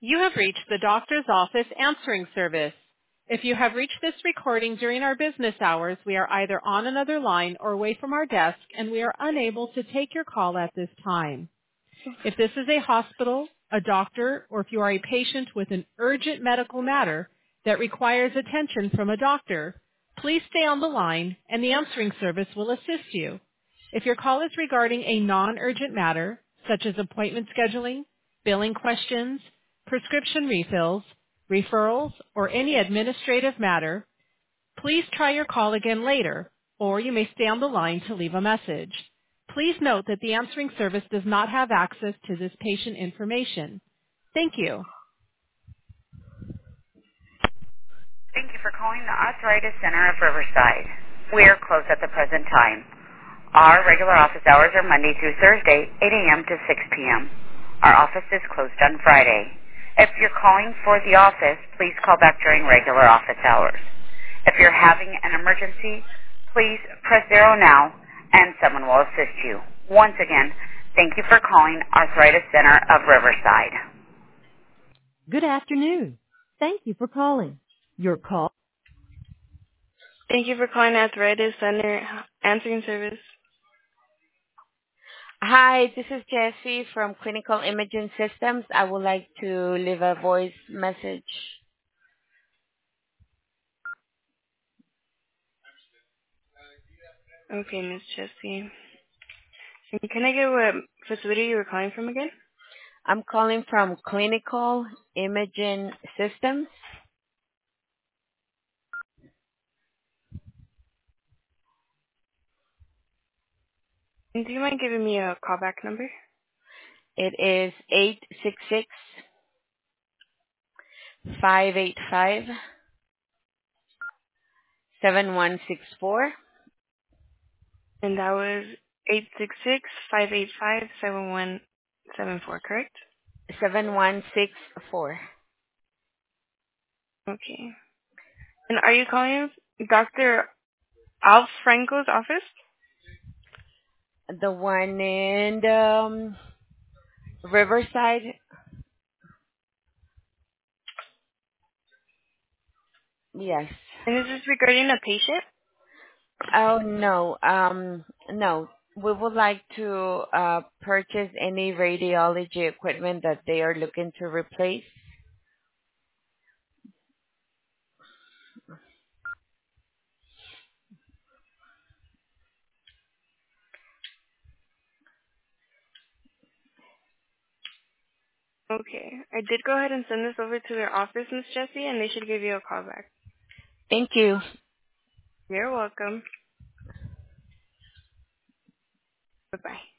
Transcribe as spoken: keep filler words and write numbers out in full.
You have reached the doctor's office answering service. If you have reached this recording during our business hours, we are either on another line or away from our desk, and we are unable to take your call at this time. If this is a hospital, a doctor, or if you are a patient with an urgent medical matter that requires attention from a doctor, please stay on the line and the answering service will assist you. If your call is regarding a non-urgent matter, such as appointment scheduling, billing questions, prescription refills, referrals, or any administrative matter, please try your call again later, or you may stay on the line to leave a message. Please note that the answering service does not have access to this patient information. Thank you. Thank you for calling the Arthritis Center of Riverside. We are closed at the present time. Our regular office hours are Monday through Thursday, eight a.m. to six p.m. Our office is closed on Friday. If you're calling for the office, please call back during regular office hours. If you're having an emergency, please press zero now and someone will assist you. Once again, thank you for calling Arthritis Center of Riverside. Good afternoon. Thank you for calling. Your call. Thank you for calling Arthritis Center answering service. Hi, this is Jessie from Clinical Imaging Systems. I would like to leave a voice message. Okay, Miss Jessie. And can I get what facility you were calling from again? I'm calling from Clinical Imaging Systems. And do you mind giving me a callback number? It is eight six six, five eight five, seven one six four. And that was eight six six, five eight five, seven one seven four, correct? seven one six four. Okay. And are you calling Doctor Alf Franco's office? The one in the, um, Riverside. Yes. And is this regarding a patient? Oh, no. Um, no. We would like to uh, purchase any radiology equipment that they are looking to replace. Okay. I did go ahead and send this over to their office, Miss Jessie, and they should give you a call back. Thank you. You're welcome. Bye-bye.